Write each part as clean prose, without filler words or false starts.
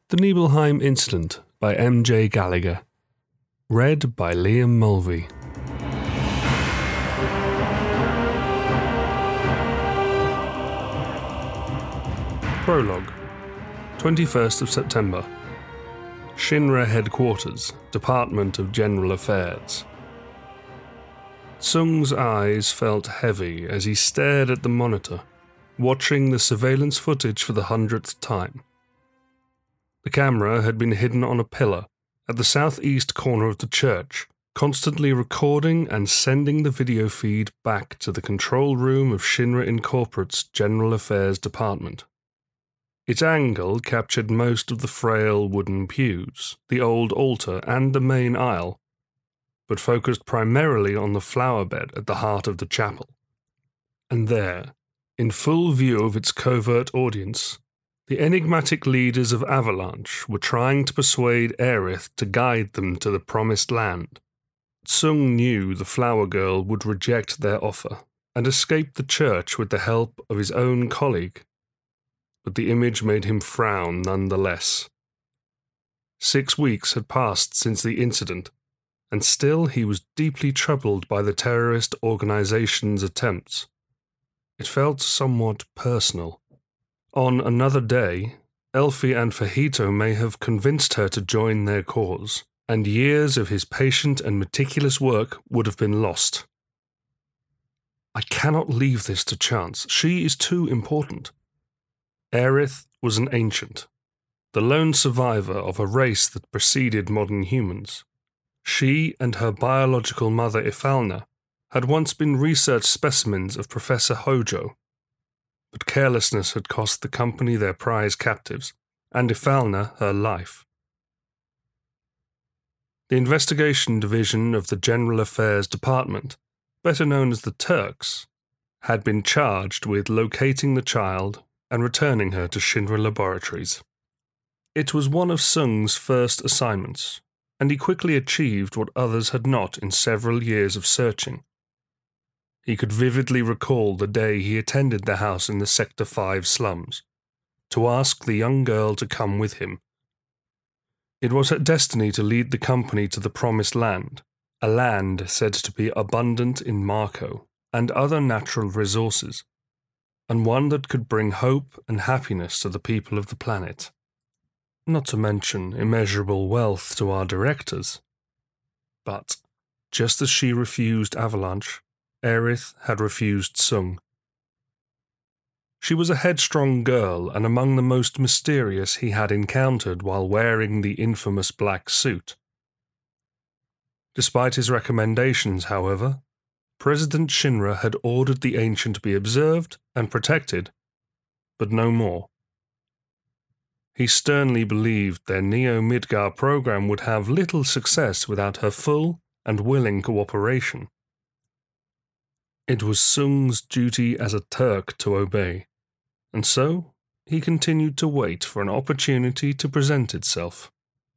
The Nibelheim Incident by M.J. Gallagher. Read by Liam Mulvey. Prologue. 21st of September. Shinra Headquarters, Department of General Affairs. Sung's eyes felt heavy as he stared at the monitor, watching the surveillance footage for the 100th time. The camera had been hidden on a pillar at the southeast corner of the church, constantly recording and sending the video feed back to the control room of Shinra Incorporate's General Affairs Department. Its angle captured most of the frail wooden pews, the old altar, and the main aisle, but focused primarily on the flower bed at the heart of the chapel. And there, in full view of its covert audience, the enigmatic leaders of Avalanche were trying to persuade Aerith to guide them to the promised land. Sung knew the flower girl would reject their offer and escape the church with the help of his own colleague, but the image made him frown nonetheless. 6 weeks had passed since the incident, and still he was deeply troubled by the terrorist organization's attempts. It felt somewhat personal. On another day, Elfie and Fajito may have convinced her to join their cause, and years of his patient and meticulous work would have been lost. I cannot leave this to chance. She is too important. Aerith was an ancient, the lone survivor of a race that preceded modern humans. She and her biological mother Ifalna had once been research specimens of Professor Hojo, but carelessness had cost the company their prize captives, and Ifalna her life. The Investigation Division of the General Affairs Department, better known as the Turks, had been charged with locating the child and returning her to Shinra Laboratories. It was one of Sung's first assignments, and he quickly achieved what others had not in several years of searching. He could vividly recall the day he attended the house in the Sector 5 slums, to ask the young girl to come with him. It was her destiny to lead the company to the Promised Land, a land said to be abundant in Marco and other natural resources, and one that could bring hope and happiness to the people of the planet. Not to mention immeasurable wealth to our directors. But, just as she refused Avalanche, Aerith had refused Sung. She was a headstrong girl and among the most mysterious he had encountered while wearing the infamous black suit. Despite his recommendations, however, President Shinra had ordered the Ancient be observed and protected, but no more. He sternly believed their Neo-Midgar program would have little success without her full and willing cooperation. It was Sung's duty as a Turk to obey, and so he continued to wait for an opportunity to present itself.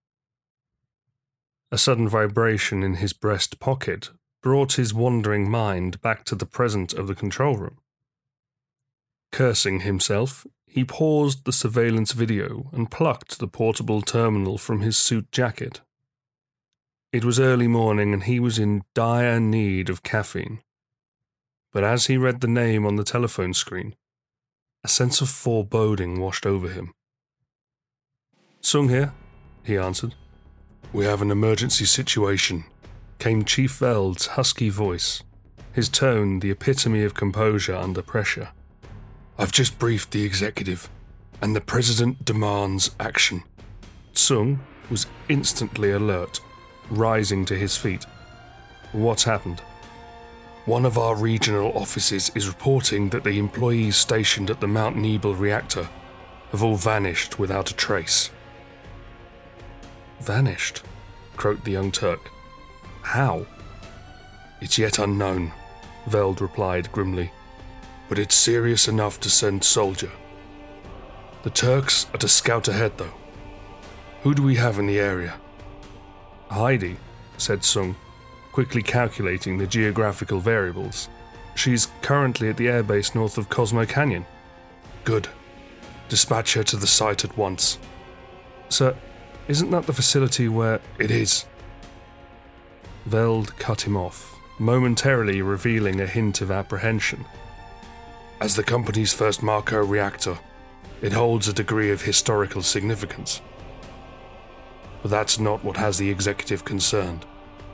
A sudden vibration in his breast pocket brought his wandering mind back to the present of the control room. Cursing himself, he paused the surveillance video and plucked the portable terminal from his suit jacket. It was early morning and he was in dire need of caffeine. But as he read the name on the telephone screen, a sense of foreboding washed over him. "Sung here," he answered. "We have an emergency situation," came Chief Veld's husky voice, his tone the epitome of composure under pressure. "I've just briefed the executive, and the president demands action." Sung was instantly alert, rising to his feet. "What's happened?" "One of our regional offices is reporting that the employees stationed at the Mount Nebel reactor have all vanished without a trace." "Vanished?" croaked the young Turk. "How?" "It's yet unknown," Veld replied grimly, "but it's serious enough to send soldier. The Turks are to scout ahead, though. Who do we have in the area?" "Heidi," said Sung, quickly calculating the geographical variables. "She's currently at the airbase north of Cosmo Canyon." "Good. Dispatch her to the site at once." Sir, isn't that the facility where... It is. Veld cut him off, momentarily revealing a hint of apprehension. As the company's first Marco reactor, it holds a degree of historical significance. But that's not what has the executive concerned.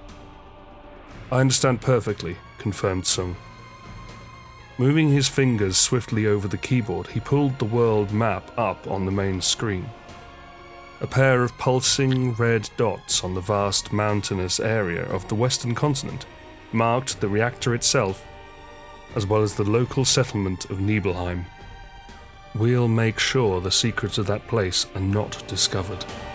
I understand perfectly, confirmed Sung. Moving his fingers swiftly over the keyboard, he pulled the world map up on the main screen. A pair of pulsing red dots on the vast mountainous area of the western continent marked the reactor itself, as well as the local settlement of Nibelheim. We'll make sure the secrets of that place are not discovered.